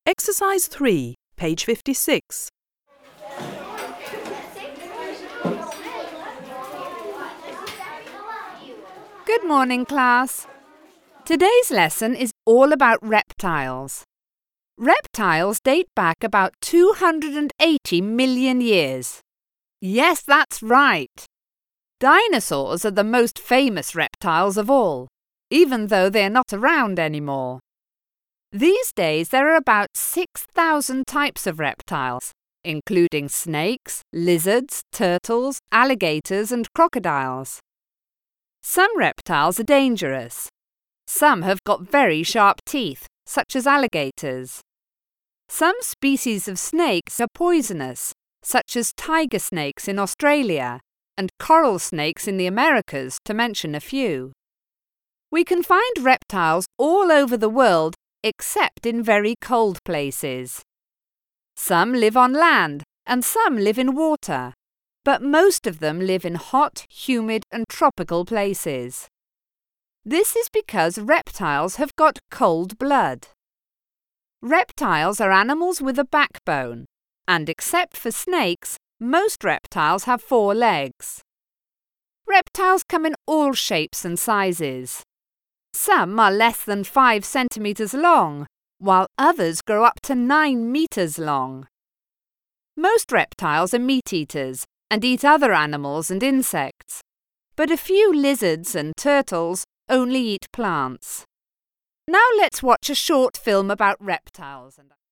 Exercise 3, page 56. Good morning, class. Today's lesson is all about reptiles. Reptiles date back about 280 million years. Yes, that's right. Dinosaurs are the most famous reptiles of all, even though they're not around anymore. These days there are about 6,000 types of reptiles, including snakes, lizards, turtles, alligators and crocodiles. Some reptiles are dangerous. Some have got very sharp teeth, such as alligators. Some species of snakes are poisonous, such as tiger snakes in Australia and coral snakes in the Americas, to mention a few. We can find reptiles all over the world except in very cold places. Some live on land and some live in water, but most of them live in hot, humid and tropical places. This is because reptiles have got cold blood. Reptiles are animals with a backbone, and except for snakes, most reptiles have 4 legs. Reptiles come in all shapes and sizes. Some are less than 5 centimeters long, while others grow up to 9 meters long. Most reptiles are meat-eaters and eat other animals and insects, but a few lizards and turtles only eat plants. Now let's watch a short film about reptiles.